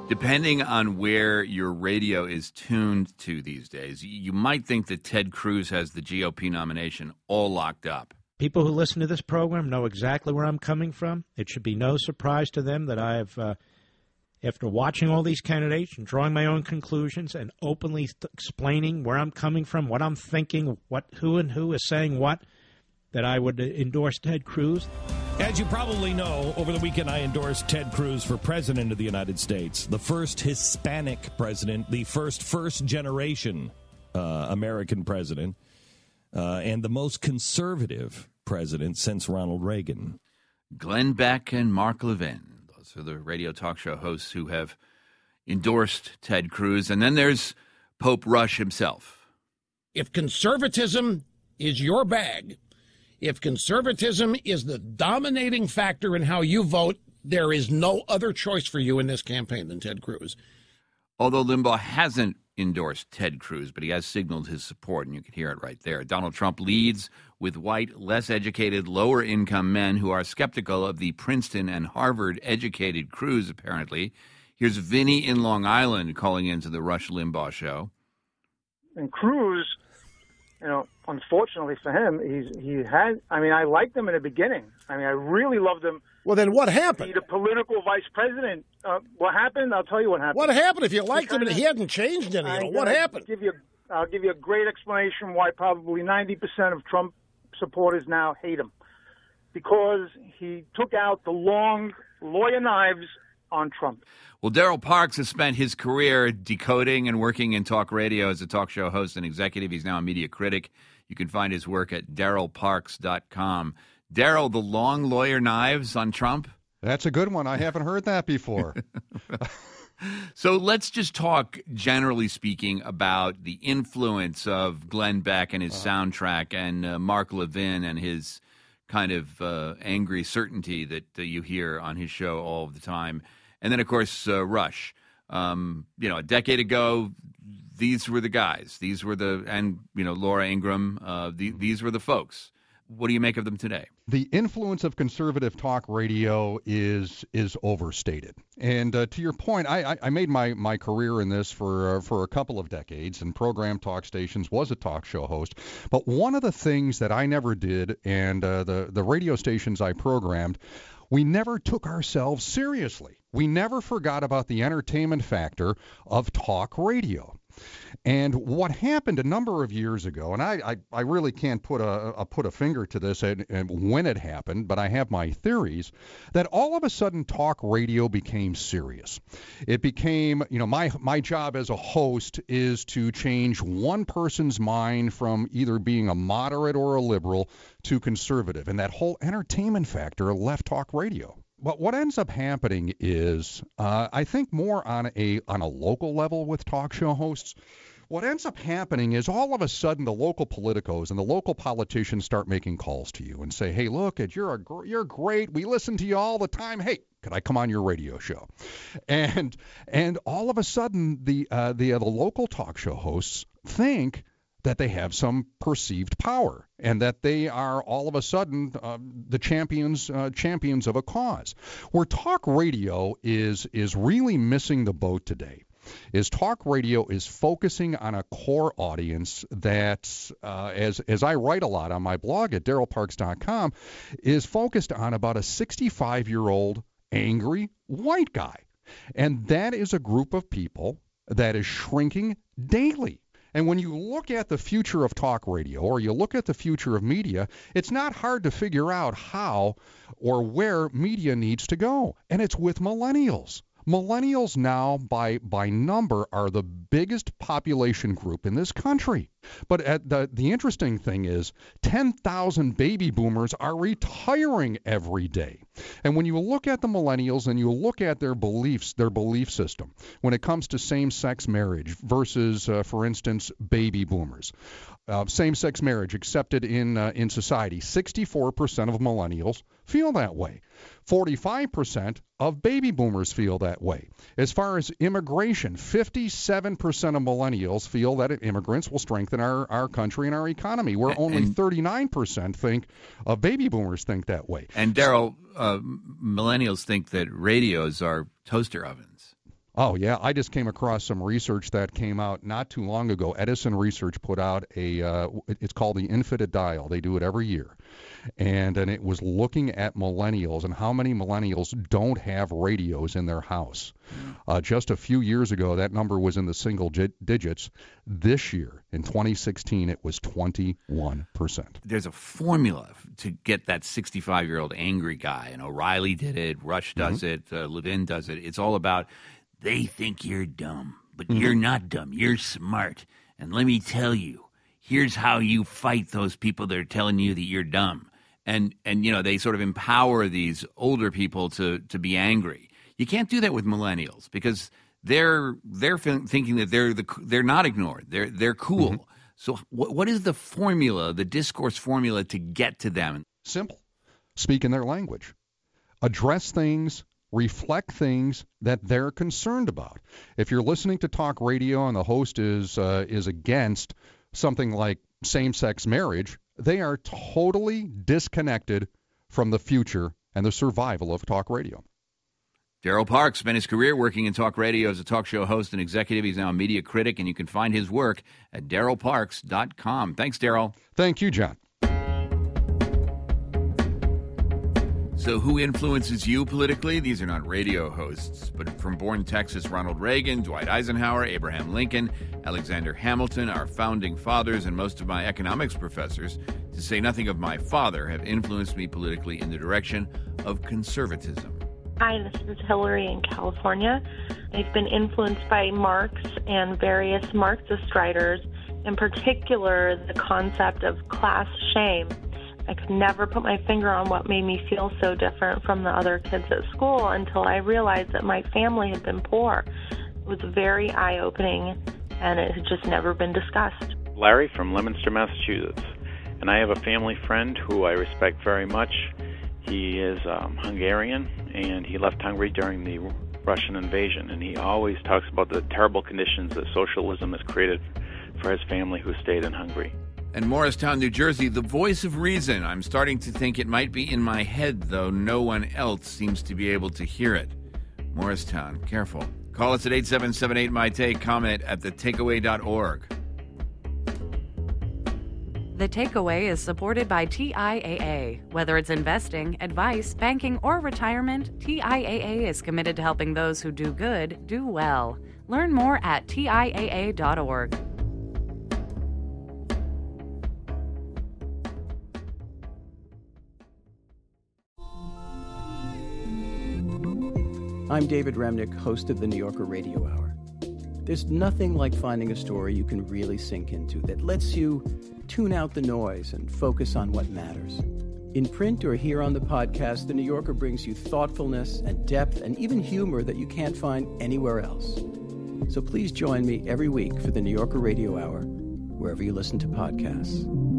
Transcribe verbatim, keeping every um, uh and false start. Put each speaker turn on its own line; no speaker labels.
Depending on where your radio is tuned to these days, you might think that Ted Cruz has the G O P nomination all locked up.
People who listen to this program know exactly where I'm coming from. It should be no surprise to them that I have, uh, after watching all these candidates and drawing my own conclusions and openly th- explaining where I'm coming from, what I'm thinking, what who and who is saying what, that I would endorse Ted Cruz.
As you probably know, over the weekend I endorsed Ted Cruz for president of the United States, the first Hispanic president, the first first-generation uh, American president, uh, and the most conservative president since Ronald Reagan.
Glenn Beck and Mark Levin, those are the radio talk show hosts who have endorsed Ted Cruz. And then there's Pope Rush himself.
If conservatism is your bag, if conservatism is the dominating factor in how you vote, there is no other choice for you in this campaign than Ted Cruz.
Although Limbaugh hasn't endorsed Ted Cruz, but he has signaled his support, and you can hear it right there. Donald Trump leads with white, less educated, lower-income men who are skeptical of the Princeton and Harvard-educated Cruz, apparently. Here's Vinny in Long Island calling into the Rush Limbaugh show.
And Cruz, you know, unfortunately for him, he's he had. I mean, I liked him in the beginning. I mean, I really loved him.
Well, then what happened?
The political vice president. Uh, what happened? I'll tell you what happened.
What happened? If you liked him and he hadn't changed anything, what happened?
Give you, I'll give you a great explanation why probably ninety percent of Trump supporters now hate him. Because he took out the long lawyer knives on Trump.
Well, Daryl Parks has spent his career decoding and working in talk radio as a talk show host and executive. He's now a media critic. You can find his work at daryl parks dot com. Daryl, the long lawyer knives on Trump?
That's a good one. I haven't heard that before.
So let's just talk, generally speaking, about the influence of Glenn Beck and his uh-huh. soundtrack and uh, Mark Levin and his kind of uh, angry certainty that uh, you hear on his show all the time. And then, of course, uh, Rush. Um, you know, a decade ago, these were the guys. These were the, and, you know, Laura Ingraham, uh, the, these were the folks. What do you make of them today?
The influence of conservative talk radio is is overstated. And uh, to your point, I, I made my, my career in this for uh, for a couple of decades and programmed talk stations, was a talk show host. But one of the things that I never did, and uh, the, the radio stations I programmed, we never took ourselves seriously. We never forgot about the entertainment factor of talk radio. And what happened a number of years ago, and I, I, I really can't put a, a put a finger to this and, and when it happened, but I have my theories, that all of a sudden talk radio became serious. It became, you know, my my job as a host is to change one person's mind from either being a moderate or a liberal to conservative. And that whole entertainment factor left talk radio. But what ends up happening is, uh, I think more on a on a local level with talk show hosts, what ends up happening is all of a sudden the local politicos and the local politicians start making calls to you and say, hey, look, you're a gr- you're great. We listen to you all the time. Hey, could I come on your radio show? And and all of a sudden the uh, the uh, the local talk show hosts think that they have some perceived power and that they are all of a sudden uh, the champions uh, champions of a cause. Where talk radio is is really missing the boat today is talk radio is focusing on a core audience that, uh, as as I write a lot on my blog at daryl parks dot com, is focused on about a sixty-five-year-old angry white guy. And that is a group of people that is shrinking daily. And when you look at the future of talk radio or you look at the future of media, it's not hard to figure out how or where media needs to go. And it's with millennials. Millennials now, by by number, are the biggest population group in this country. But at the the interesting thing is, ten thousand baby boomers are retiring every day. And when you look at the millennials and you look at their beliefs, their belief system, when it comes to same-sex marriage versus, uh, for instance, baby boomers, uh, same-sex marriage accepted in uh, in society, sixty-four percent of millennials feel that way. forty-five percent of baby boomers feel that way. As far as immigration, fifty-seven percent of millennials feel that immigrants will strengthen our, our country and our economy, where only and, thirty-nine percent think of baby boomers think that way.
And Daryl, uh, millennials think that radios are toaster ovens.
Oh, yeah. I just came across some research that came out not too long ago. Edison Research put out a, uh, it's called the Infidedial. They do it every year. And, and it was looking at millennials and how many millennials don't have radios in their house. Uh, just a few years ago, that number was in the single gi- digits. This year, in twenty sixteen, it was twenty-one percent.
There's a formula to get that sixty-five-year-old angry guy. And O'Reilly did it. Rush does mm-hmm. it. Uh, Levin does it. It's all about they think you're dumb, but mm-hmm. you're not dumb. You're smart. And let me tell you, here's how you fight those people that are telling you that you're dumb. And, and you know, they sort of empower these older people to, to be angry. You can't do that with millennials because they're they're thinking that they're the they're not ignored. They're they're cool. Mm-hmm. So what what is the formula, the discourse formula to get to them?
Simple. Speak in their language. Address things, reflect things that they're concerned about. If you're listening to talk radio and the host is uh, is against something like same-sex marriage, they are totally disconnected from the future and the survival of talk radio.
Daryl Parks spent his career working in talk radio as a talk show host and executive. He's now a media critic, and you can find his work at daryl parks dot com. Thanks, Daryl.
Thank you, John.
So who influences you politically? These are not radio hosts, but from born Texas, Ronald Reagan, Dwight Eisenhower, Abraham Lincoln, Alexander Hamilton, our founding fathers, and most of my economics professors, to say nothing of my father, have influenced me politically in the direction of conservatism.
Hi, this is Hillary in California. I've been influenced by Marx and various Marxist writers, in particular the concept of class shame. I could never put my finger on what made me feel so different from the other kids at school until I realized that my family had been poor. It was very eye-opening, and it had just never been discussed.
Larry from Leominster, Massachusetts. And I have a family friend who I respect very much. He is um, Hungarian, and he left Hungary during the Russian invasion, and he always talks about the terrible conditions that socialism has created for his family who stayed in Hungary.
And Morristown, New Jersey, the voice of reason. I'm starting to think it might be in my head, though no one else seems to be able to hear it. Morristown, careful. Call us at eight seven seven eight, M Y T A K E. Comment at the takeaway dot org.
The Takeaway is supported by T I A A. Whether it's investing, advice, banking, or retirement, T I A A is committed to helping those who do good do well. Learn more at T I A A dot org.
I'm David Remnick, host of the New Yorker Radio Hour. There's nothing like finding a story you can really sink into that lets you tune out the noise and focus on what matters. In print or here on the podcast, The New Yorker brings you thoughtfulness and depth and even humor that you can't find anywhere else. So please join me every week for the New Yorker Radio Hour, wherever you listen to podcasts.